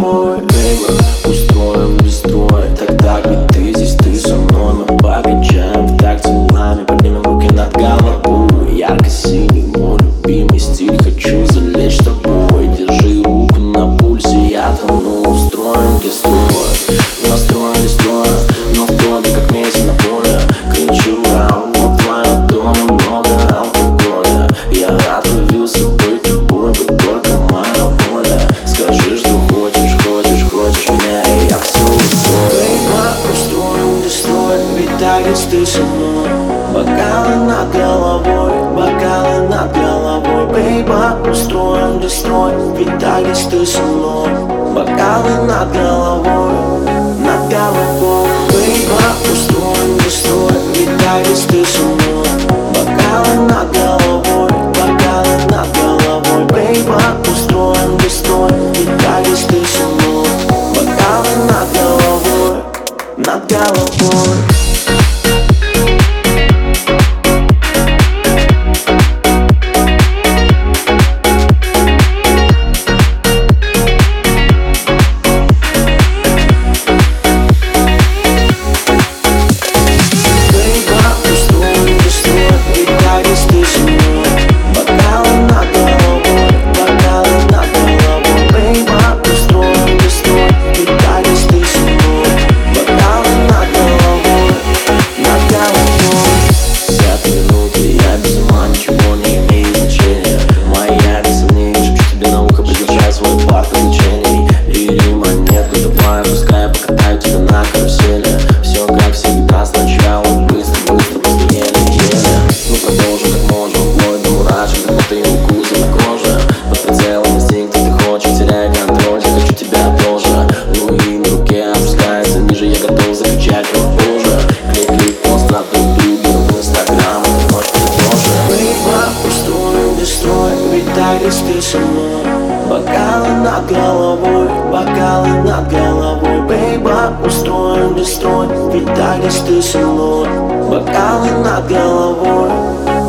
головой. Бейба, устроим бесстрой. Тогда где ты здесь, ты со мной. Мы покачаем так телами, поднимем руки над головой. Ярко-синий мой любимый стиль, хочу залечь с тобой. Держи руку на пульсе, я тону. Устроим бесстрой, настроим бесстрой. Но в доме как месяц на поле. Кричу раунд, в твоем доме много алкоголя. Я отравился быть тобой, быть только моя воля. Скажи, что хочешь, хочешь меня, и я все устрою. Бейба, устроим бесстрой, ведь так ведь ты со мной. Бокалы над головой, бокалы над головой. Бейба, устроим бесстрой, ведь так ведь ты со мной. Бокалы над головой, над головой. Бейба, устроим бесстрой, ведь так ведь ты со мной. Бокалы над головой, бокалы над головой. Бейба, устроим бесстрой, ведь так ведь ты со мной. Бокалы над головой, над головой. Ты со мной. Бокалы над головой, бокалы над головой. Бейба, устроим бесстрой, ведь так ведь ты со мной. Бокалы над головой.